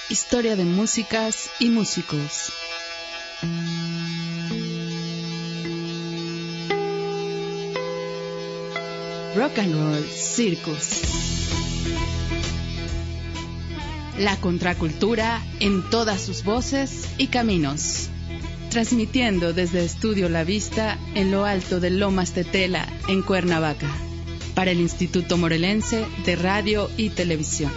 Historia de músicas y músicos. Rock and Roll Circus. La contracultura en todas sus voces y caminos. Transmitiendo desde Estudio La Vista en lo alto de Lomas Tetela, en Cuernavaca, para el Instituto Morelense de Radio y Televisión.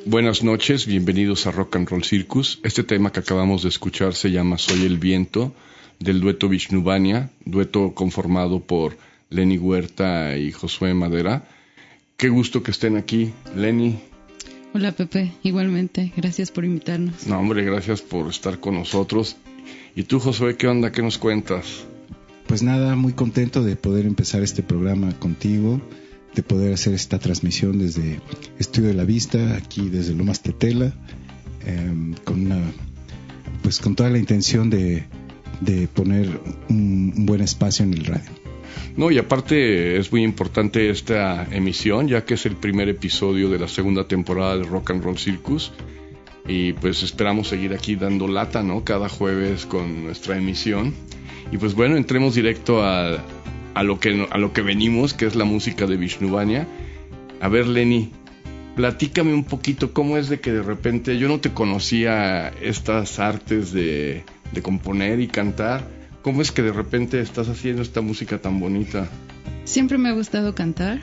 Buenas noches, bienvenidos a Rock and Roll Circus. Este tema que acabamos de escuchar se llama Soy el Viento, del dueto Vishnuvania, dueto conformado por Lenny Huerta y Josué Madera. Qué gusto que estén aquí, Lenny. Hola Pepe, igualmente, gracias por invitarnos. No, hombre, gracias por estar con nosotros. ¿Y tú, Josué, qué onda? ¿Qué nos cuentas? Pues nada, muy contento de poder empezar este programa contigo, de poder hacer esta transmisión desde Estudio de la Vista, aquí desde Lomas Tetela, con toda la intención de poner un buen espacio en el radio. No, y aparte es muy importante esta emisión, ya que es el primer episodio de la segunda temporada de Rock and Roll Circus, y pues esperamos seguir aquí dando lata, ¿no? Cada jueves con nuestra emisión. Y pues bueno, entremos directo a lo que venimos, que es la música de Vishnuvania. A ver, Lenny, platícame un poquito cómo es de que de repente yo no te conocía estas artes de componer y cantar. ¿Cómo es que de repente estás haciendo esta música tan bonita? Siempre me ha gustado cantar.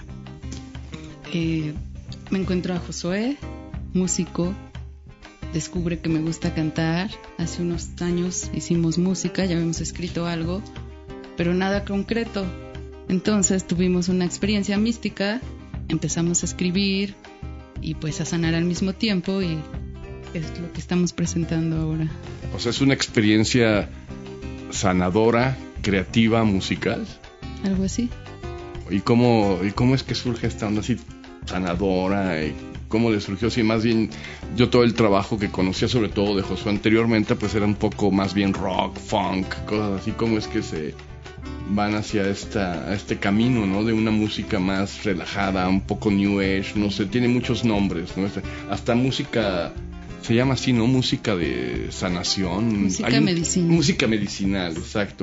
Me encuentro a Josué, músico. Descubre que me gusta cantar. Hace unos años hicimos música, ya habíamos escrito algo, pero nada concreto. Entonces tuvimos una experiencia mística, empezamos a escribir y pues a sanar al mismo tiempo, y es lo que estamos presentando ahora. O sea, es una experiencia sanadora, creativa, musical. Algo así. ¿Y cómo es que surge esta onda así sanadora? ¿Y cómo le surgió? Sí, más bien, yo todo el trabajo que conocía, sobre todo de Josué anteriormente, pues era un poco más bien rock, funk, cosas así. ¿Cómo es que se van hacia este camino, ¿no? De una música más relajada, un poco new age, no sé, tiene muchos nombres, ¿no? Hasta música, se llama así, ¿no? Música de sanación. Música medicinal. Música medicinal, exacto.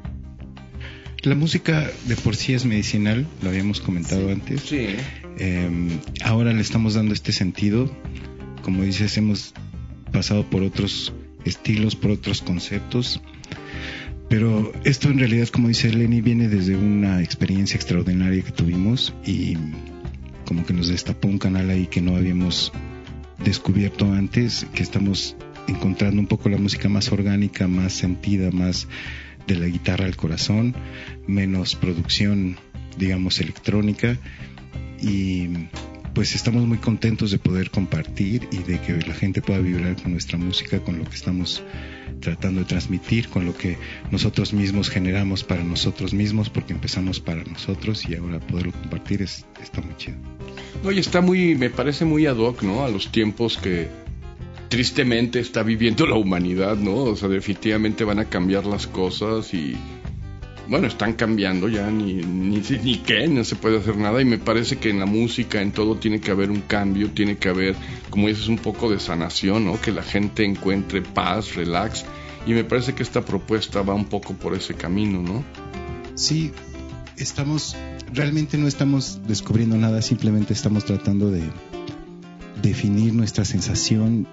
La música de por sí es medicinal, lo habíamos comentado antes. Sí. Ahora le estamos dando este sentido. Como dices, hemos pasado por otros estilos, por otros conceptos. Pero esto en realidad, como dice Lenny, viene desde una experiencia extraordinaria que tuvimos y como que nos destapó un canal ahí que no habíamos descubierto antes, que estamos encontrando un poco la música más orgánica, más sentida, más de la guitarra al corazón, menos producción, digamos, electrónica, y pues estamos muy contentos de poder compartir y de que la gente pueda vibrar con nuestra música, con lo que estamos tratando de transmitir, con lo que nosotros mismos generamos para nosotros mismos, porque empezamos para nosotros y ahora poderlo compartir está muy chido. Oye, me parece muy ad hoc, ¿no? A los tiempos que tristemente está viviendo la humanidad, ¿no? O sea, definitivamente van a cambiar las cosas y, bueno, están cambiando ya, ni qué, no se puede hacer nada, y me parece que en la música, en todo, tiene que haber un cambio, tiene que haber, como dices, un poco de sanación, ¿no? Que la gente encuentre paz, relax, y me parece que esta propuesta va un poco por ese camino, ¿no? Sí, realmente no estamos descubriendo nada, simplemente estamos tratando de definir nuestra sensación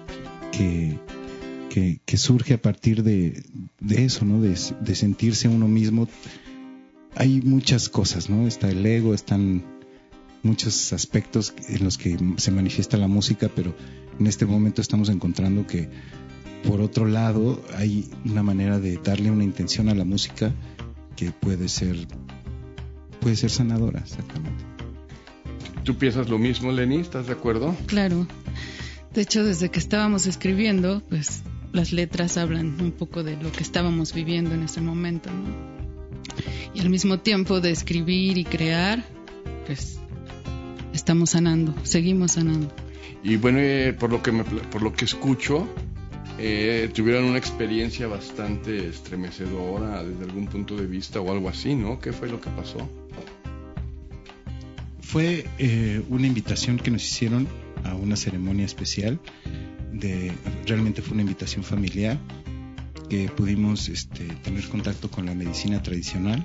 que surge a partir de eso, ¿no? De sentirse uno mismo. Hay muchas cosas, ¿no? Está el ego, están muchos aspectos en los que se manifiesta la música, pero en este momento estamos encontrando que por otro lado hay una manera de darle una intención a la música que puede ser sanadora, exactamente. ¿Tú piensas lo mismo, Lenny? ¿Estás de acuerdo? Claro. De hecho, desde que estábamos escribiendo, pues las letras hablan un poco de lo que estábamos viviendo en ese momento, ¿no? Y al mismo tiempo de escribir y crear, pues estamos sanando, seguimos sanando. Y bueno, por lo que escucho, tuvieron una experiencia bastante estremecedora desde algún punto de vista o algo así, ¿no? ¿Qué fue lo que pasó? Fue una invitación que nos hicieron a una ceremonia especial. Realmente fue una invitación familiar, que pudimos tener contacto con la medicina tradicional,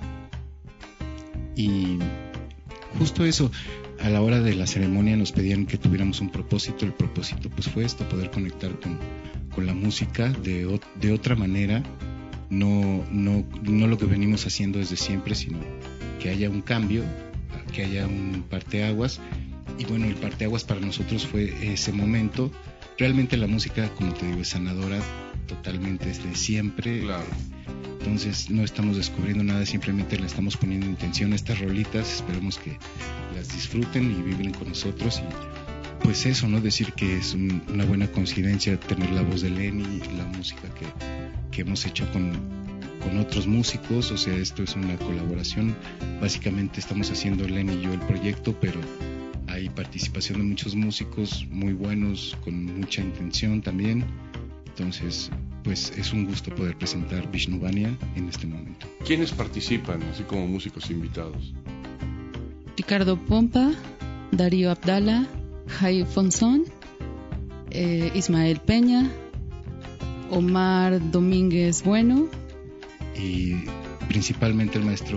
y justo eso, a la hora de la ceremonia nos pedían que tuviéramos un propósito. El propósito pues fue poder conectar con la música de otra manera, no lo que venimos haciendo desde siempre, sino que haya un cambio, que haya un parteaguas y bueno, el parteaguas para nosotros fue ese momento. Realmente la música, como te digo, es sanadora totalmente desde siempre. Claro. Entonces no estamos descubriendo nada, simplemente le estamos poniendo intención a estas rolitas. Esperemos que las disfruten y vibren con nosotros. Y pues eso, ¿no? Decir que es una buena coincidencia tener la voz de Lenny, la música que hemos hecho con otros músicos. O sea, esto es una colaboración. Básicamente estamos haciendo Lenny y yo el proyecto, pero hay participación de muchos músicos muy buenos, con mucha intención también. Entonces, pues es un gusto poder presentar Vishnuvania en este momento. ¿Quiénes participan, así como músicos invitados? Ricardo Pompa, Darío Abdala, Jai Fonson, Ismael Peña, Omar Domínguez Bueno. Y principalmente el maestro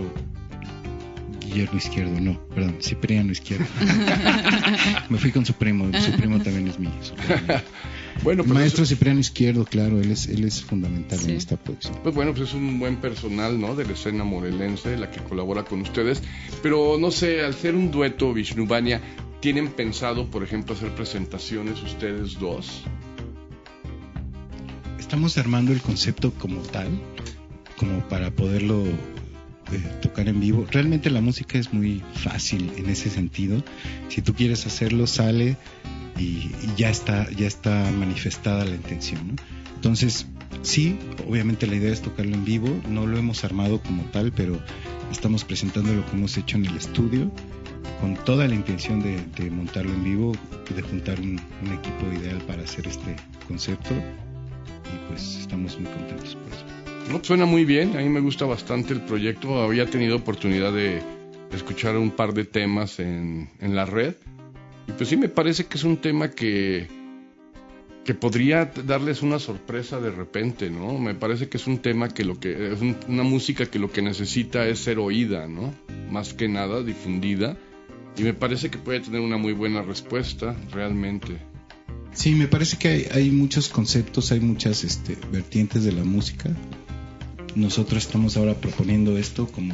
Cipriano Izquierdo. Me fui con su primo también es mío. Bueno, pues maestro Cipriano Izquierdo, claro, él es fundamental en esta producción. Pues bueno, pues es un buen personal, ¿no? De la escena morelense, la que colabora con ustedes. Pero no sé, al ser un dueto Vishnuvania, ¿tienen pensado, por ejemplo, hacer presentaciones ustedes dos? Estamos armando el concepto como tal, como para poderlo tocar en vivo. Realmente la música es muy fácil en ese sentido. Si tú quieres hacerlo, sale y ya está manifestada la intención, ¿no? Entonces, sí, obviamente la idea es tocarlo en vivo. No lo hemos armado como tal, pero estamos presentando lo que hemos hecho en el estudio con toda la intención de montarlo en vivo, de juntar un equipo ideal para hacer este concepto, y pues estamos muy contentos por eso. No, suena muy bien, a mí me gusta bastante el proyecto. Había tenido oportunidad de escuchar un par de temas en la red, y pues sí me parece que es un tema que podría darles una sorpresa de repente, ¿no? Me parece que es un tema que es una música que lo que necesita es ser oída, ¿no? Más que nada difundida, y me parece que puede tener una muy buena respuesta realmente. Sí, me parece que hay muchos conceptos, hay muchas vertientes de la música. Nosotros estamos ahora proponiendo esto como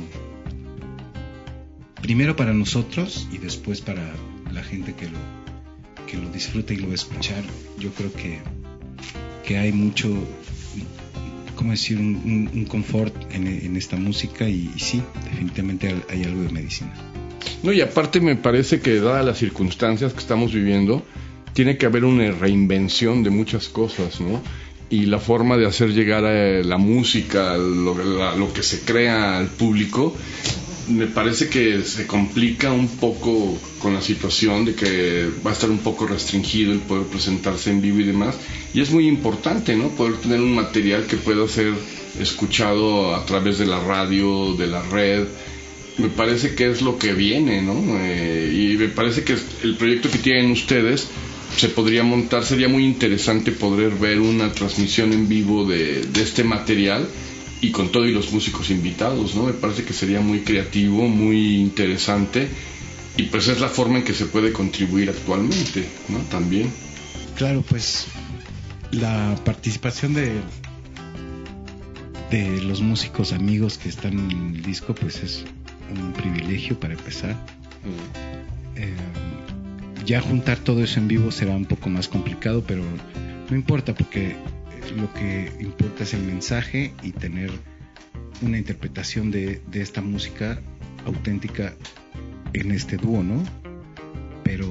primero para nosotros y después para la gente que lo disfruta y lo va a escuchar. Yo creo que hay mucho, ¿cómo decir?, un confort en esta música, y sí, definitivamente hay algo de medicina. No, y aparte me parece que, dadas las circunstancias que estamos viviendo, tiene que haber una reinvención de muchas cosas, ¿no? Y la forma de hacer llegar a la música, lo que se crea al público, me parece que se complica un poco con la situación de que va a estar un poco restringido el poder presentarse en vivo y demás. Y es muy importante, ¿no?, poder tener un material que pueda ser escuchado a través de la radio, de la red. Me parece que es lo que viene, ¿no? Y me parece que el proyecto que tienen ustedes se podría montar, sería muy interesante poder ver una transmisión en vivo de este material, y con todo y los músicos invitados, ¿no? Me parece que sería muy creativo, muy interesante, y pues es la forma en que se puede contribuir actualmente, ¿no? También. Claro, pues la participación de los músicos amigos que están en el disco, pues es un privilegio para empezar. Ya juntar todo eso en vivo será un poco más complicado, pero no importa, porque lo que importa es el mensaje y tener una interpretación de esta música auténtica en este dúo, ¿no? Pero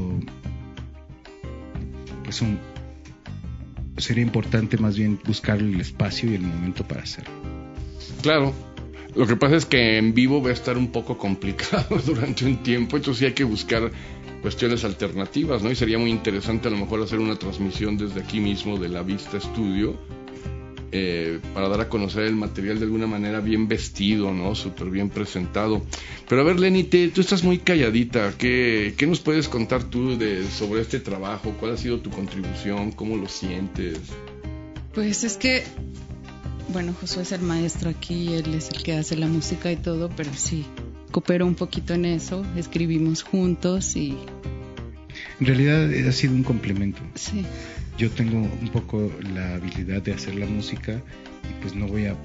pues sería importante más bien buscar el espacio y el momento para hacerlo. Claro. Lo que pasa es que en vivo va a estar un poco complicado durante un tiempo, entonces sí hay que buscar cuestiones alternativas, ¿no? Y sería muy interesante a lo mejor hacer una transmisión desde aquí mismo de la Vista Studio, para dar a conocer el material de alguna manera bien vestido, ¿no? Súper bien presentado. Pero a ver, Lenny, tú estás muy calladita. ¿Qué nos puedes contar tú sobre este trabajo? ¿Cuál ha sido tu contribución? ¿Cómo lo sientes? Pues es que, bueno, Josué es el maestro aquí, él es el que hace la música y todo, pero sí, coopero un poquito en eso, escribimos juntos y... En realidad ha sido un complemento. Sí. Yo tengo un poco la habilidad de hacer la música y pues no voy a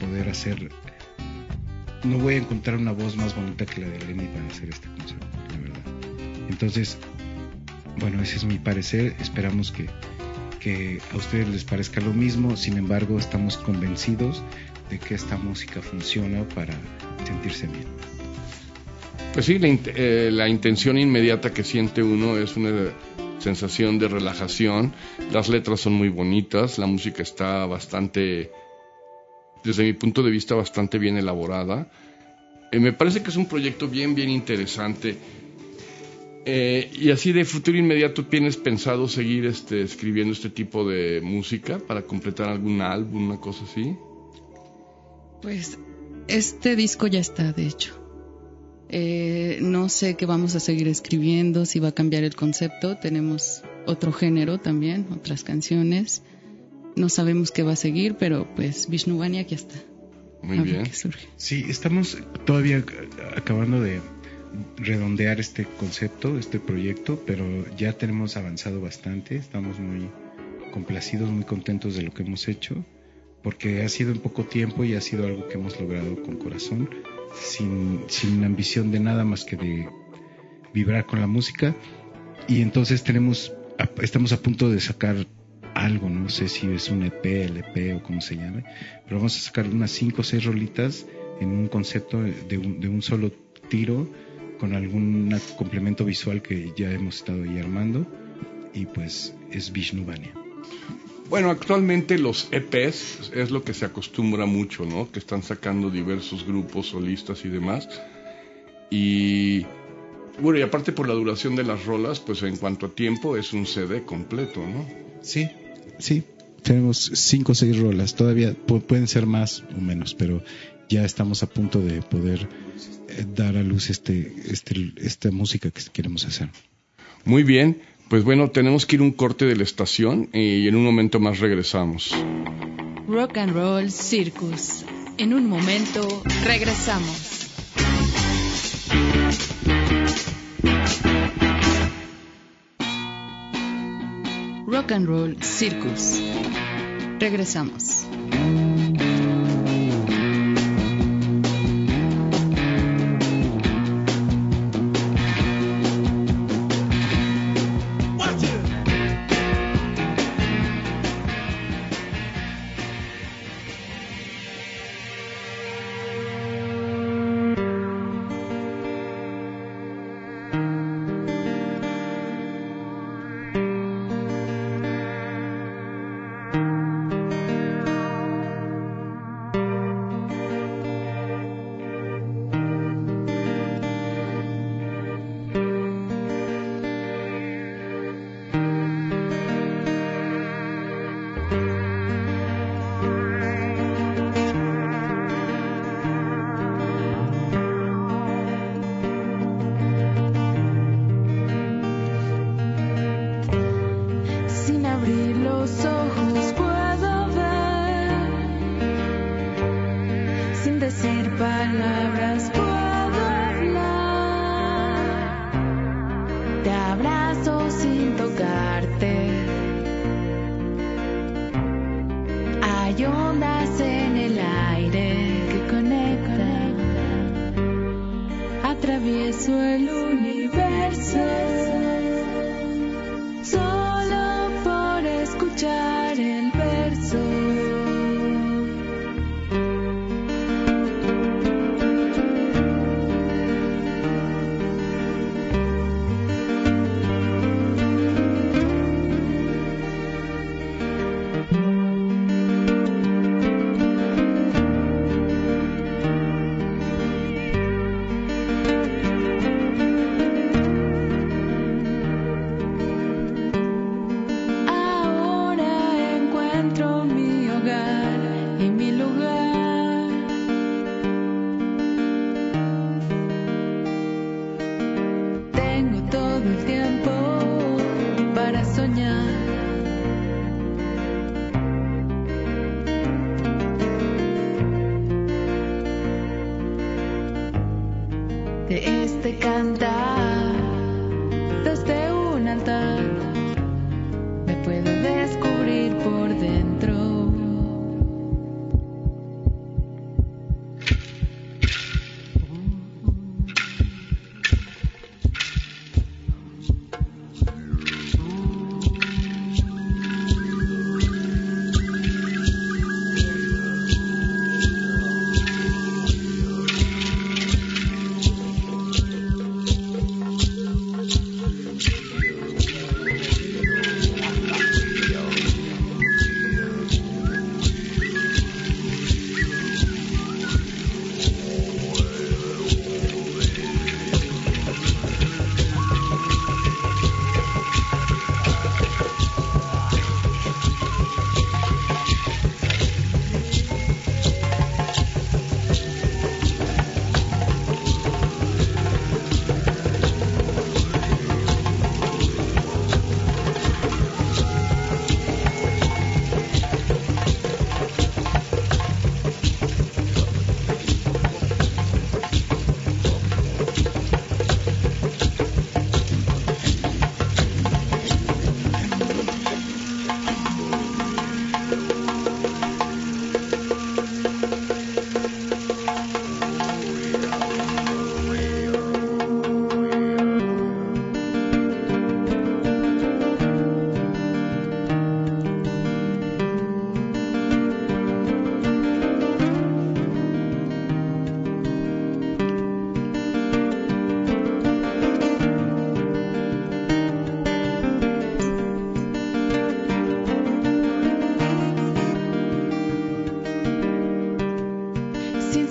encontrar una voz más bonita que la de Lenny para hacer este concierto, la verdad. Entonces, Bueno, ese es mi parecer. Esperamos que a ustedes les parezca lo mismo. Sin embargo, estamos convencidos de que esta música funciona para sentirse bien. Pues sí, la intención inmediata que siente uno es una sensación de relajación. Las letras son muy bonitas, la música está bastante, desde mi punto de vista, bastante bien elaborada. Me parece que es un proyecto bien interesante. Y así de futuro inmediato, ¿tienes pensado seguir escribiendo este tipo de música para completar algún álbum, una cosa así? Pues este disco ya está, de hecho. No sé qué vamos a seguir escribiendo, si va a cambiar el concepto. Tenemos otro género también, otras canciones. No sabemos qué va a seguir, pero pues Vishnuvania aquí está. Muy bien. Qué surge. Sí, estamos todavía acabando de redondear este concepto, este proyecto, pero ya tenemos avanzado bastante. Estamos muy complacidos, muy contentos de lo que hemos hecho, porque ha sido en poco tiempo y ha sido algo que hemos logrado con corazón, sin ambición de nada más que de vibrar con la música. Y entonces estamos a punto de sacar algo, no sé si es un EP, LP o como se llame, pero vamos a sacar unas 5 o 6 rolitas en un concepto de un solo tiro, con algún complemento visual que ya hemos estado ahí armando, y pues es Vishnuvania. Bueno, actualmente los EPs es lo que se acostumbra mucho, ¿no? Que están sacando diversos grupos, solistas y demás. Y bueno, y aparte por la duración de las rolas, pues en cuanto a tiempo es un CD completo, ¿no? Sí, tenemos 5 o 6 rolas, todavía pueden ser más o menos, pero ya estamos a punto de poder dar a luz esta música que queremos hacer. Muy bien, pues bueno, tenemos que ir un corte de la estación y en un momento más regresamos. Rock and Roll Circus. En un momento regresamos. Rock and Roll Circus. Regresamos.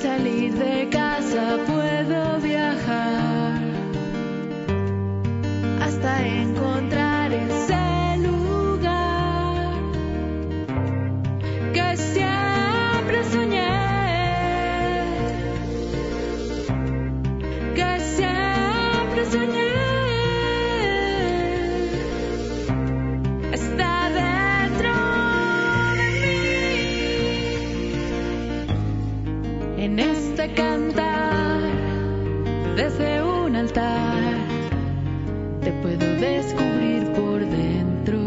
salir de casa puedo viajar hasta encontrar ese lugar que siempre soñé, que siempre soñé. Está dentro de mí, en este cantar desde un altar te puedo descubrir por dentro.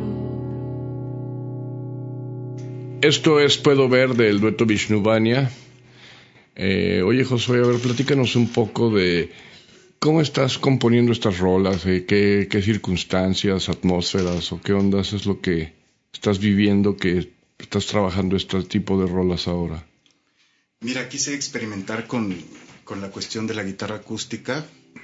Esto es Puedo Ver del dueto Vishnuvania. Oye, Josué, a ver, platícanos un poco de cómo estás componiendo estas rolas, qué circunstancias, atmósferas o qué ondas es lo que estás viviendo, que estás trabajando este tipo de rolas ahora. Mira, quise experimentar con la cuestión de la guitarra acústica,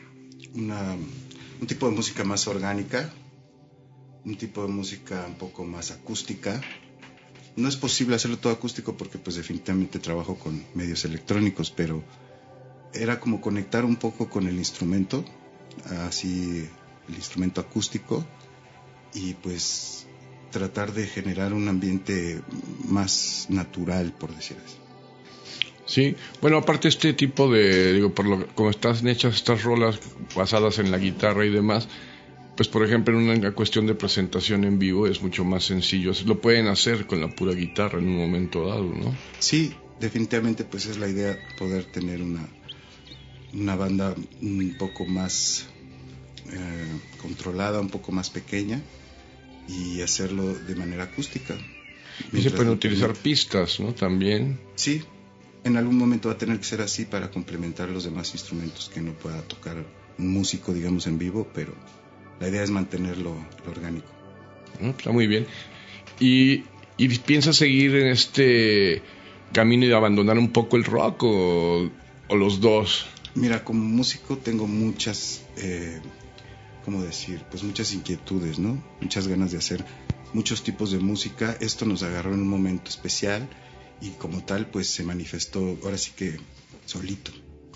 un tipo de música más orgánica, un tipo de música un poco más acústica. No es posible hacerlo todo acústico porque pues definitivamente trabajo con medios electrónicos, pero era como conectar un poco con el instrumento, así el instrumento acústico, y pues tratar de generar un ambiente más natural, por decir así. Sí, bueno, aparte este tipo de, como están hechas estas rolas basadas en la guitarra y demás, pues por ejemplo en una cuestión de presentación en vivo es mucho más sencillo, lo pueden hacer con la pura guitarra en un momento dado, ¿no? Sí, definitivamente pues es la idea, poder tener una banda un poco más controlada, un poco más pequeña y hacerlo de manera acústica. Y se pueden utilizar pistas, ¿no? También. Sí, en algún momento va a tener que ser así para complementar los demás instrumentos que no pueda tocar un músico, digamos, en vivo, pero la idea es mantenerlo orgánico. Está muy bien. ¿Y piensas seguir en este camino y abandonar un poco el rock o los dos? Mira, como músico tengo muchas, ¿cómo decir? Pues muchas inquietudes, ¿no? Muchas ganas de hacer muchos tipos de música. Esto nos agarró en un momento especial y como tal pues se manifestó ahora sí que solito.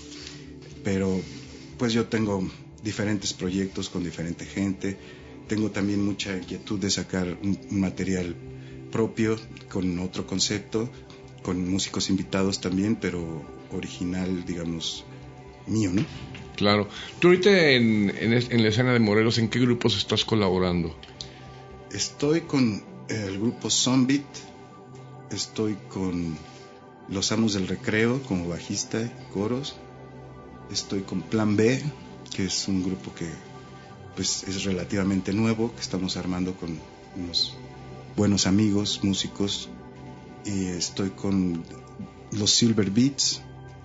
Pero pues yo tengo diferentes proyectos con diferente gente. Tengo también mucha inquietud de sacar un material propio con otro concepto, con músicos invitados también, pero original, digamos, mío, ¿no? Claro. Tú ahorita en la escena de Morelos, ¿en qué grupos estás colaborando? Estoy con el grupo Zombit, estoy con Los Amos del Recreo como bajista y coros, estoy con Plan B, que es un grupo que pues es relativamente nuevo, que estamos armando con unos buenos amigos, músicos, y estoy con los Silver Beats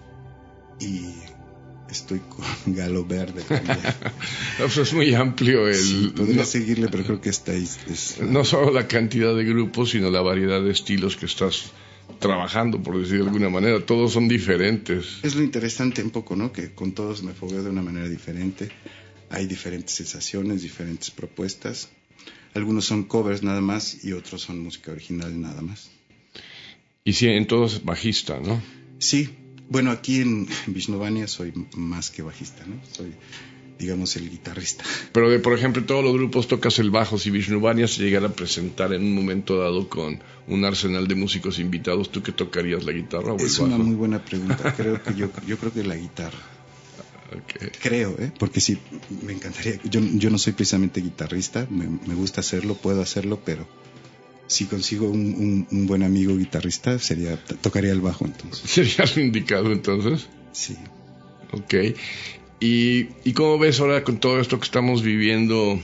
y estoy con Galo Verde también. Pues es muy amplio sí, podría seguirle, pero creo que esta es no solo la cantidad de grupos, sino la variedad de estilos que estás trabajando, por decir de alguna manera. Todos son diferentes. Es lo interesante un poco, ¿no? Que con todos me fogueo de una manera diferente. Hay diferentes sensaciones, diferentes propuestas. Algunos son covers nada más y otros son música original nada más. Y sí, en todos es bajista, ¿no? Sí. Bueno, aquí en Vishnuvania soy más que bajista, ¿no? Soy, digamos, el guitarrista. Pero por ejemplo, en todos los grupos tocas el bajo. Si Vishnuvania se llegara a presentar en un momento dado con un arsenal de músicos invitados, ¿tú qué tocarías, la guitarra o el bajo? Es una muy buena pregunta. Yo creo que la guitarra. Okay. Creo, porque sí, me encantaría. Yo no soy precisamente guitarrista, me gusta hacerlo, puedo hacerlo, pero si consigo un buen amigo guitarrista, tocaría el bajo entonces. ¿Sería lo indicado entonces? Sí. Ok. ¿Y cómo ves ahora con todo esto que estamos viviendo?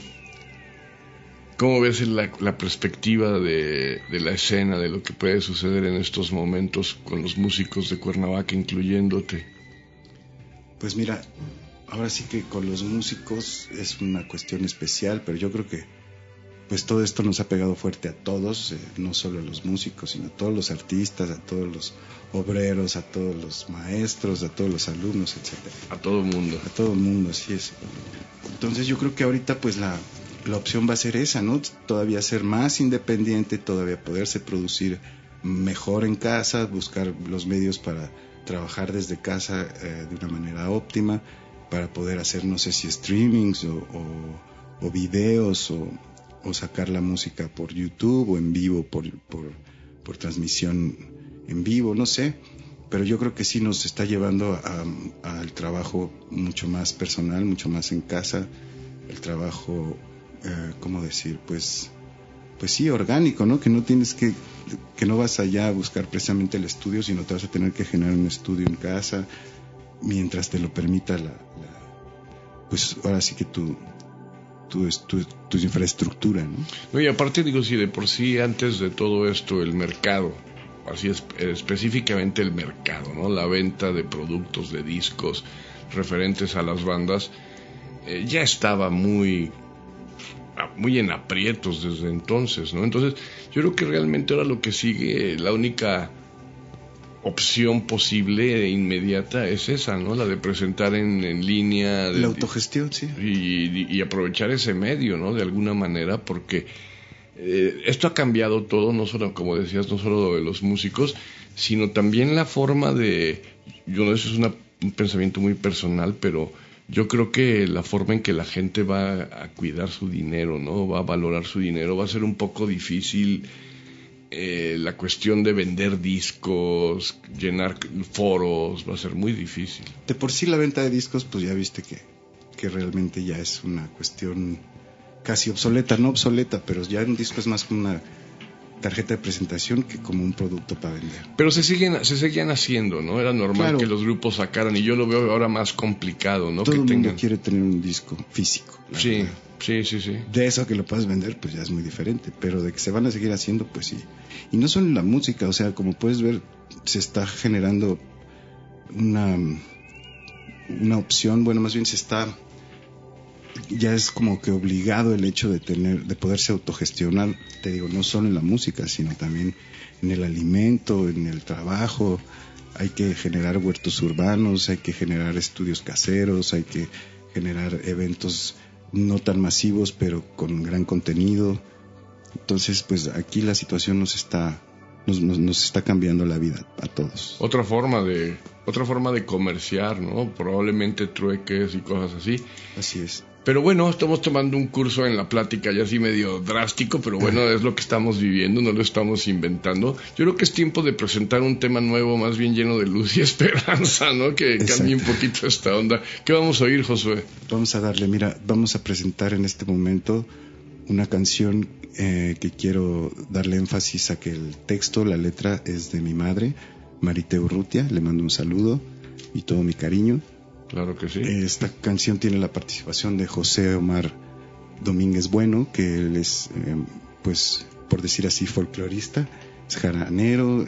¿Cómo ves la perspectiva de la escena, de lo que puede suceder en estos momentos con los músicos de Cuernavaca, incluyéndote? Pues mira, ahora sí que con los músicos es una cuestión especial, pero yo creo que pues todo esto nos ha pegado fuerte a todos, no solo a los músicos, sino a todos los artistas, a todos los obreros, a todos los maestros, a todos los alumnos, etcétera. A todo el mundo. A todo el mundo, así es. Entonces yo creo que ahorita pues la opción va a ser esa, ¿no? Todavía ser más independiente, todavía poderse producir mejor en casa, buscar los medios para trabajar desde casa de una manera óptima para poder hacer, no sé si streamings o videos o sacar la música por YouTube o en vivo por transmisión en vivo, no sé, pero yo creo que sí nos está llevando al trabajo mucho más personal, mucho más en casa, el trabajo, ¿cómo decir? Pues sí, orgánico, ¿no? Que no tienes que no vas allá a buscar precisamente el estudio, sino te vas a tener que generar un estudio en casa mientras te lo permita pues ahora sí que tu infraestructura, ¿no? No, y aparte digo, si de por sí antes de todo esto el mercado, así es, específicamente el mercado, ¿no? La venta de productos, de discos referentes a las bandas, ya estaba muy en aprietos desde entonces, ¿no? Entonces yo creo que realmente ahora lo que sigue, la única opción posible e inmediata es esa, ¿no? La de presentar en línea. La autogestión, sí. Y aprovechar ese medio, ¿no? De alguna manera, porque esto ha cambiado todo, no solo, como decías, no solo de los músicos, sino también la forma de... eso es un pensamiento muy personal, pero yo creo que la forma en que la gente va a cuidar su dinero, ¿no? Va a valorar su dinero, va a ser un poco difícil. La cuestión de vender discos, llenar foros, va a ser muy difícil. De por sí la venta de discos, pues ya viste que realmente ya es una cuestión casi obsoleta, no obsoleta, pero ya un disco es más como una tarjeta de presentación que como un producto para vender. Pero se seguían haciendo, ¿no? Era normal, claro, que los grupos sacaran, y yo lo veo ahora más complicado, ¿no? Todo el mundo quiere tener un disco físico. Sí, verdad. Sí. De eso a que lo puedas vender, pues ya es muy diferente, pero de que se van a seguir haciendo, pues sí. Y no solo en la música, o sea, como puedes ver, se está generando una opción, bueno, más bien ya es como que obligado el hecho de poderse autogestionar, te digo, no solo en la música, sino también en el alimento, en el trabajo. Hay que generar huertos urbanos, hay que generar estudios caseros, hay que generar eventos no tan masivos, pero con gran contenido. Entonces, pues aquí la situación nos está cambiando la vida a todos. Otra forma de comerciar, ¿no? Probablemente trueques y cosas así. Así es. Pero bueno, estamos tomando un curso en la plática ya así medio drástico, pero bueno, es lo que estamos viviendo, no lo estamos inventando. Yo creo que es tiempo de presentar un tema nuevo, más bien lleno de luz y esperanza, ¿no? Que cambie un poquito esta onda. ¿Qué vamos a oír, Josué? Vamos a presentar en este momento una canción que quiero darle énfasis a que el texto, la letra es de mi madre, Marité Urrutia, le mando un saludo y todo mi cariño. Claro que sí. Esta canción tiene la participación de José Omar Domínguez Bueno, que él es, pues, por decir así, folclorista, es jaranero,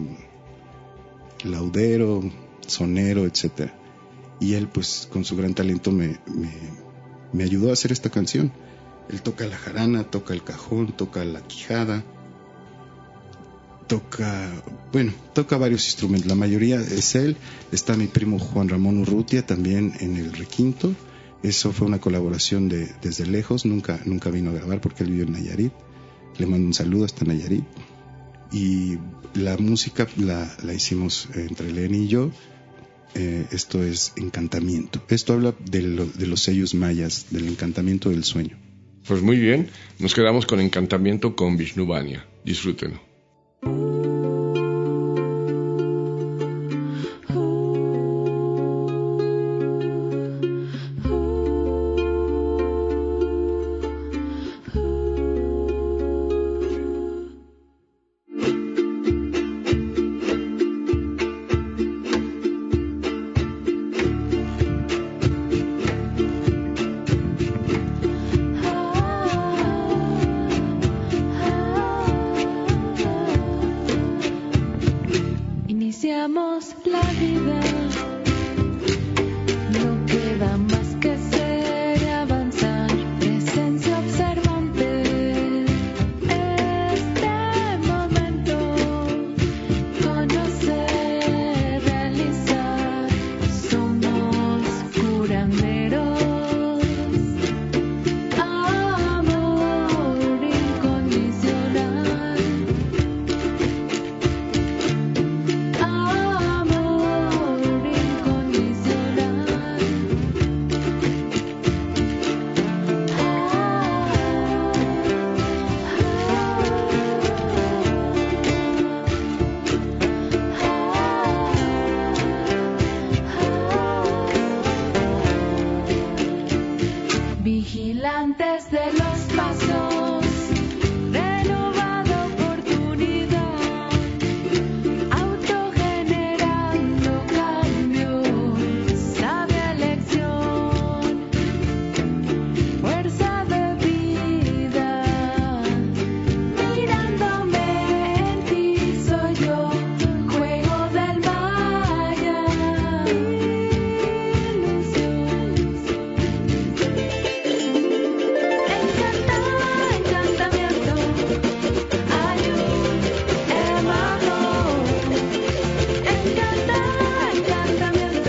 laudero, sonero, etcétera. Y él, pues, con su gran talento me ayudó a hacer esta canción. Él toca la jarana, toca el cajón, toca la quijada, toca varios instrumentos. La mayoría es él. Está mi primo Juan Ramón Urrutia también en el requinto. Eso fue una colaboración desde lejos. Nunca vino a grabar porque él vive en Nayarit. Le mando un saludo hasta Nayarit. Y la música la hicimos entre Lenny y yo. Esto es Encantamiento. Esto habla de los sellos mayas, del encantamiento del sueño. Pues muy bien, nos quedamos con Encantamiento con Vishnu Vania. Disfrútenlo. Amor antes de los pasos, renovada oportunidad, autogenerando cambios, sabia elección, fuerza de vida, mirándome en ti soy yo, juego del Maya, encantamiento, ayúdame, emajo, encantamiento,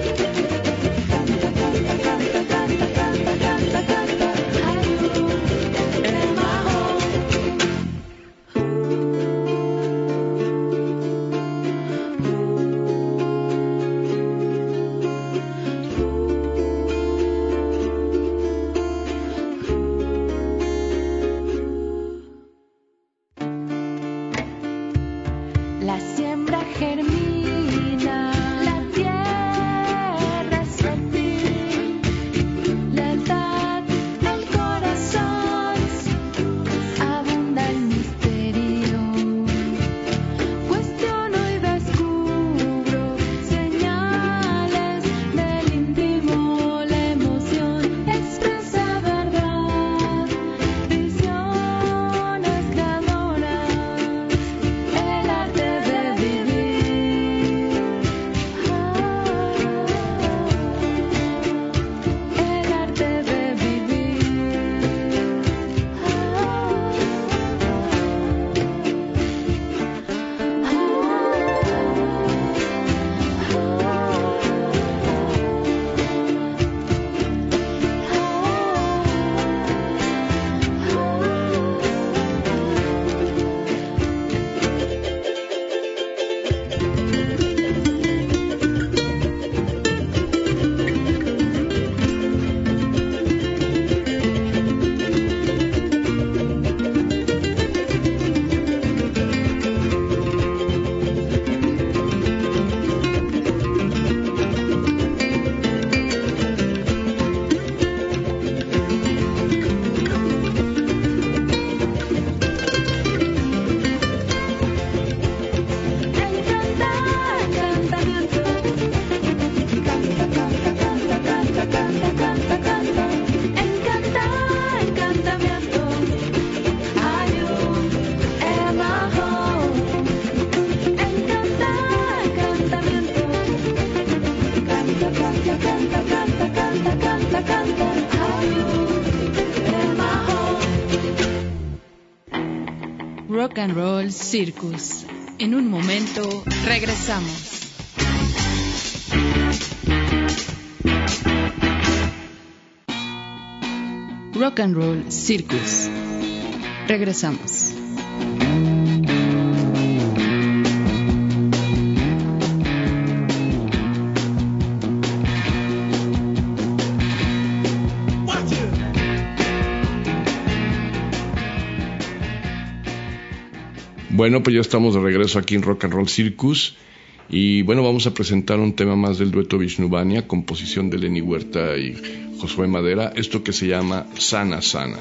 la siembra germina, la tierra es fértil, la edad del corazón, abunda el misterio. Cuestiono y descubro señales del íntimo, la emoción expresa verdad, visiones creadoras, el arte de vivir, el arte de encantamiento, ayúdame, emajo, encantamiento, canta, ayúdame, emajo. Rock and Roll Circus. En un momento regresamos. Rock and Roll Circus. Regresamos. Bueno, pues ya estamos de regreso aquí en Rock and Roll Circus. Y bueno, vamos a presentar un tema más del dueto Vishnuvania, composición de Lenny Huerta y Josué Madera, esto que se llama Sana Sana.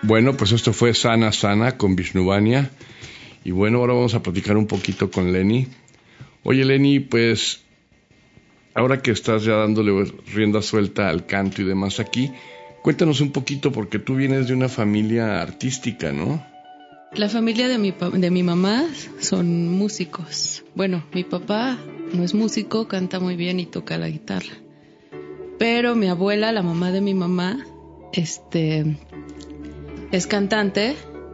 Bueno, pues esto fue Sana Sana con Vishnuvania. Y bueno, ahora vamos a platicar un poquito con Lenny. Oye, Lenny, pues ahora que estás ya dándole rienda suelta al canto y demás aquí, cuéntanos un poquito, porque tú vienes de una familia artística, ¿no? La familia de mi mamá son músicos. Bueno, mi papá no es músico, canta muy bien y toca la guitarra. Pero mi abuela, la mamá de mi mamá, es cantante.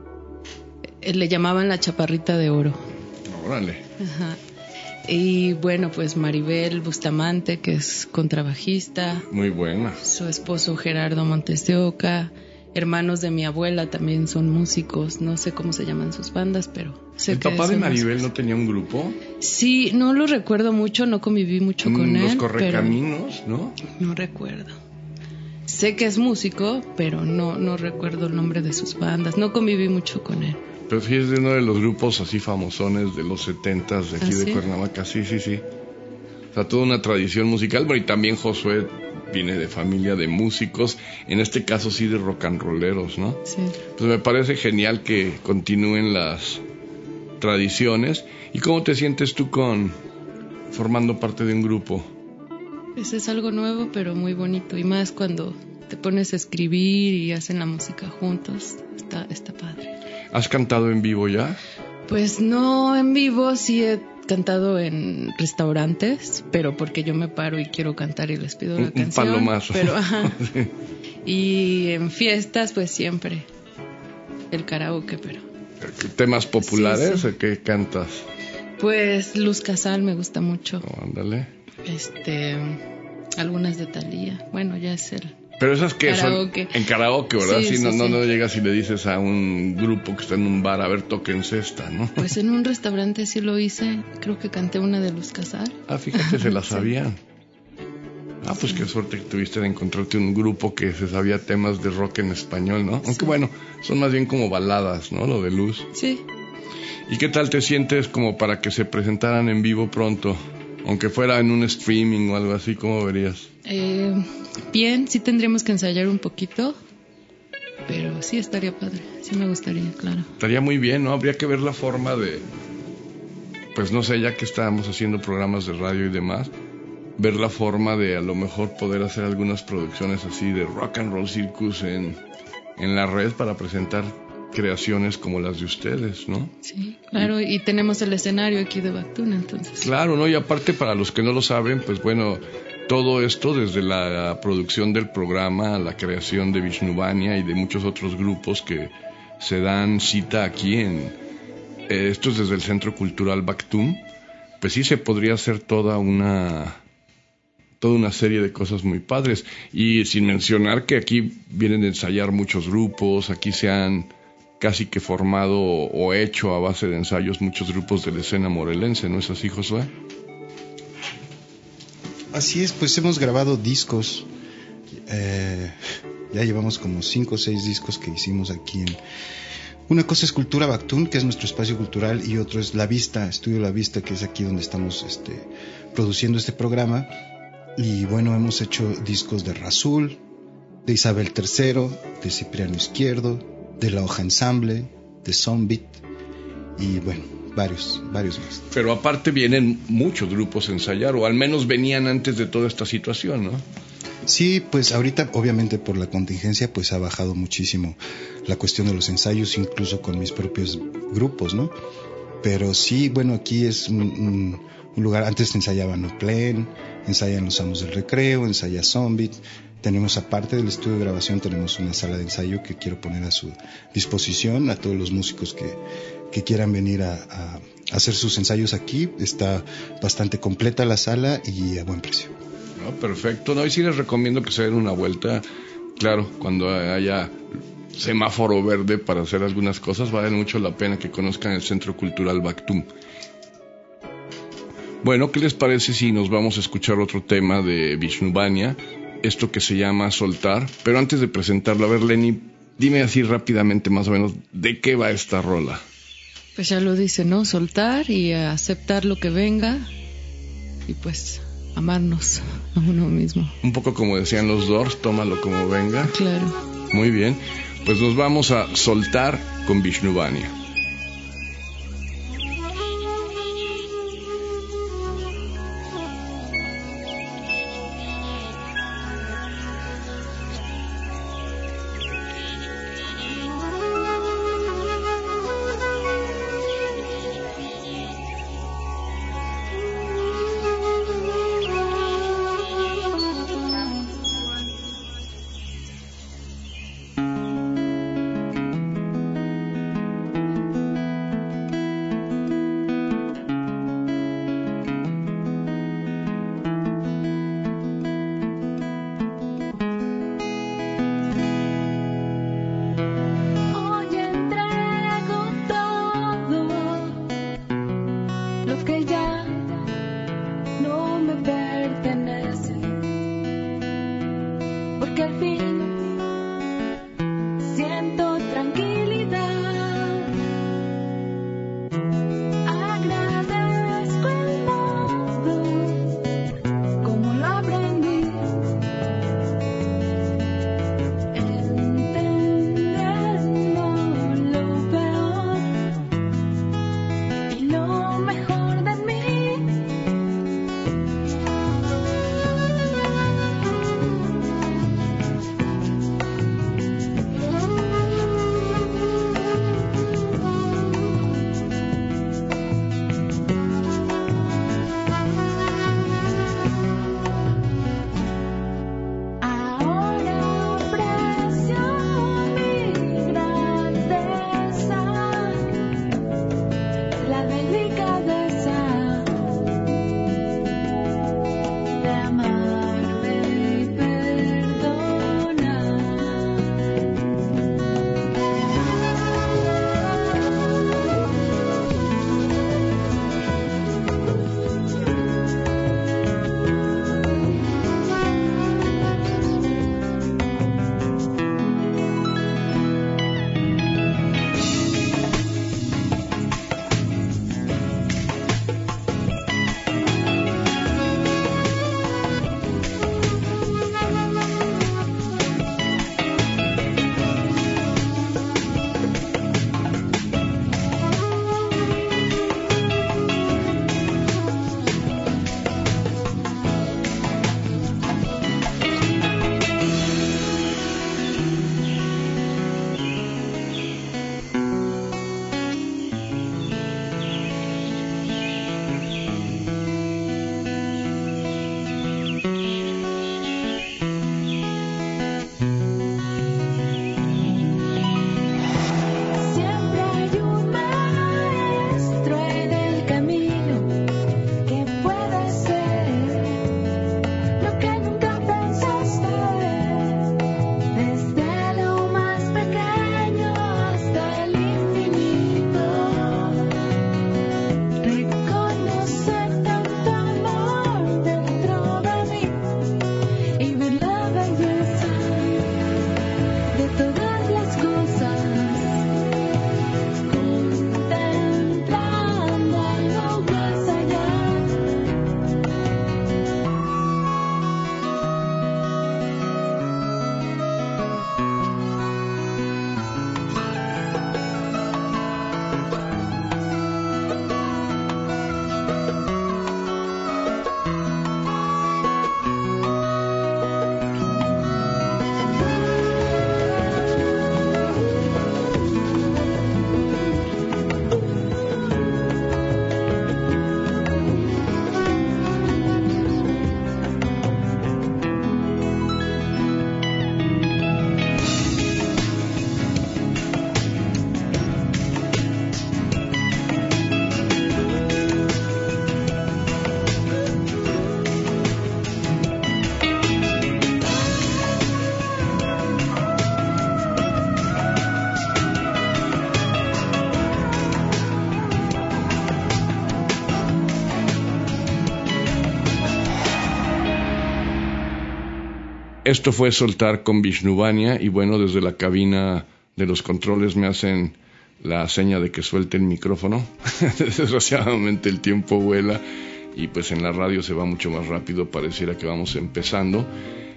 Le llamaban la Chaparrita de Oro. Órale. Ajá. Y bueno, pues Maribel Bustamante, que es contrabajista. Muy buena. Su esposo Gerardo Montes de Oca. Hermanos de mi abuela también son músicos. No sé cómo se llaman sus bandas, pero sé ¿El que papá de son Maribel músicos. no tenía un grupo? Sí, no lo recuerdo mucho, no conviví mucho con él. Los Correcaminos, ¿no? No recuerdo. Sé que es músico, pero no recuerdo el nombre de sus bandas. No conviví mucho con él. Pero sí es de uno de los grupos así famosones de los 70s de aquí ¿Ah, de sí? Cuernavaca. Sí. O sea, toda una tradición musical. Bueno, y también Josué viene de familia de músicos, en este caso sí de rock and rolleros, ¿no? Sí. Pues me parece genial que continúen las tradiciones. ¿Y cómo te sientes tú formando parte de un grupo? Pues es algo nuevo, pero muy bonito. Y más cuando te pones a escribir y hacen la música juntos. Está padre. ¿Has cantado en vivo ya? Pues no en vivo, sí he cantado en restaurantes, pero porque yo me paro y quiero cantar y les pido la canción. Un palomazo. Pero, ajá. Sí. Y en fiestas, pues siempre el karaoke, pero... ¿Temas populares Sí. o qué cantas? Pues Luz Casal me gusta mucho. Oh, ándale. Algunas de Thalía. Bueno, ya es el... Pero esas que Karaoke. son en karaoke, ¿verdad? Sí, Sí, sí, no sí. llegas y le dices a un grupo que está en un bar, a ver, tóquense esta, ¿no? Pues en un restaurante sí lo hice. Creo que canté una de Luz Casal. Ah, fíjate, se la Sí. sabían. Ah, pues qué suerte que tuviste de encontrarte un grupo que se sabía temas de rock en español, ¿no? Aunque Sí. bueno, son más bien como baladas, ¿no? Lo de Luz. Sí. ¿Y qué tal te sientes como para que se presentaran en vivo pronto? Aunque fuera en un streaming o algo así, ¿cómo verías? Bien, sí tendríamos que ensayar un poquito. Pero sí estaría padre. Sí me gustaría, claro. Estaría muy bien, ¿no? Habría que ver la forma de, pues no sé, ya que estábamos haciendo programas de radio y demás, ver la forma de a lo mejor poder hacer algunas producciones así de Rock and Roll Circus en la red para presentar creaciones como las de ustedes, ¿no? Sí, claro. Y tenemos el escenario aquí de Bactuna, entonces. Claro, ¿no? Y aparte para los que no lo saben, pues bueno, todo esto desde la producción del programa, la creación de Vishnuvania y de muchos otros grupos que se dan cita aquí esto es desde el Centro Cultural Bactum, pues sí se podría hacer toda una serie de cosas muy padres. Y sin mencionar que aquí vienen a ensayar muchos grupos, aquí se han casi que formado o hecho a base de ensayos muchos grupos de la escena morelense, ¿no es así, Josué? Así es, pues hemos grabado discos. Ya llevamos como 5 o 6 discos que hicimos aquí en... Una cosa es Cultura Bactún, que es nuestro espacio cultural, y otro es La Vista, Estudio La Vista, que es aquí donde estamos produciendo este programa. Y bueno, hemos hecho discos de Razul, de Isabel III, de Cipriano Izquierdo, de La Hoja Ensamble, de Zombit, y bueno, varios más. Pero aparte vienen muchos grupos a ensayar, o al menos venían antes de toda esta situación, ¿no? Sí, pues ahorita obviamente por la contingencia pues ha bajado muchísimo la cuestión de los ensayos, incluso con mis propios grupos, ¿no? Pero sí, bueno, aquí es un lugar, antes ensayaban Oplen, ensayan Los Amos del Recreo, ensaya Zombit. Tenemos, aparte del estudio de grabación, tenemos una sala de ensayo que quiero poner a su disposición a todos los músicos que quieran venir a hacer sus ensayos aquí. Está bastante completa la sala y a buen precio. No, perfecto. No, y sí les recomiendo que se den una vuelta. Claro, cuando haya semáforo verde para hacer algunas cosas, vale mucho la pena que conozcan el Centro Cultural Bactum. Bueno, ¿qué les parece si nos vamos a escuchar otro tema de Vishnuvania? Esto que se llama Soltar. Pero antes de presentarlo, a ver, Lenny, dime así rápidamente más o menos de qué va esta rola. Pues ya lo dice, ¿no? Soltar y aceptar lo que venga y pues amarnos a uno mismo. Un poco como decían los Doors, tómalo como venga. Claro. Muy bien. Pues nos vamos a soltar con Vishnuvania. Esto fue Soltar con Vishnuvania y bueno, desde la cabina de los controles me hacen la seña de que suelte el micrófono. Desgraciadamente el tiempo vuela y pues en la radio se va mucho más rápido, pareciera que vamos empezando.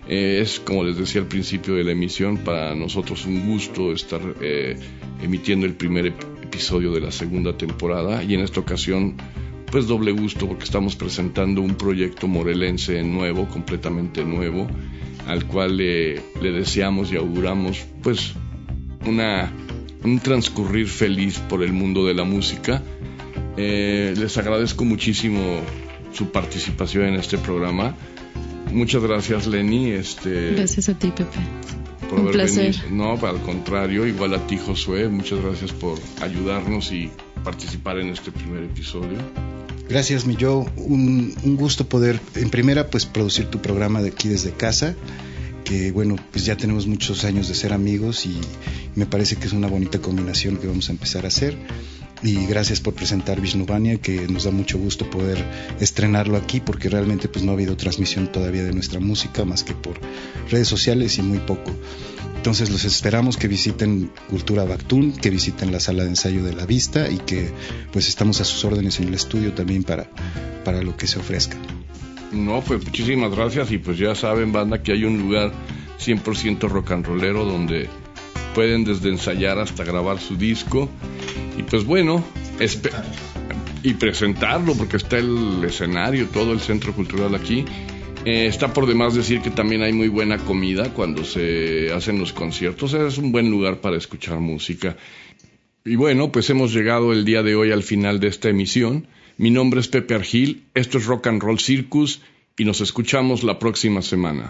Es, como les decía al principio de la emisión, para nosotros un gusto estar emitiendo el primer episodio de la segunda temporada, y en esta ocasión pues doble gusto porque estamos presentando un proyecto morelense nuevo, completamente nuevo, al cual le deseamos y auguramos pues un transcurrir feliz por el mundo de la música. Les agradezco muchísimo su participación en este programa. Muchas gracias, Lenny. Gracias a ti, Pepe. Por Un haber placer. venido. No, al contrario, igual a ti, Josué. Muchas gracias por ayudarnos y participar en este primer episodio. Gracias, mi Joe. Un gusto poder, en primera, pues producir tu programa de aquí desde casa, que bueno, pues ya tenemos muchos años de ser amigos y me parece que es una bonita combinación que vamos a empezar a hacer. Y gracias por presentar Vishnuvania, que nos da mucho gusto poder estrenarlo aquí, porque realmente pues no ha habido transmisión todavía de nuestra música más que por redes sociales y muy poco. Entonces los esperamos que visiten Cultura Bactún, que visiten la sala de ensayo de La Vista, y que pues estamos a sus órdenes en el estudio también para lo que se ofrezca. No, pues muchísimas gracias, y pues ya saben, banda, que hay un lugar 100% rock and rollero donde pueden desde ensayar hasta grabar su disco, y pues bueno, y presentarlo, porque está el escenario, todo el centro cultural aquí. Está por demás decir que también hay muy buena comida cuando se hacen los conciertos. Es un buen lugar para escuchar música. Y bueno, pues hemos llegado el día de hoy al final de esta emisión. Mi nombre es Pepe Argil, esto es Rock and Roll Circus, y nos escuchamos la próxima semana.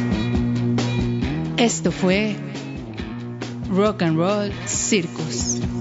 Esto fue Rock and Roll Circus.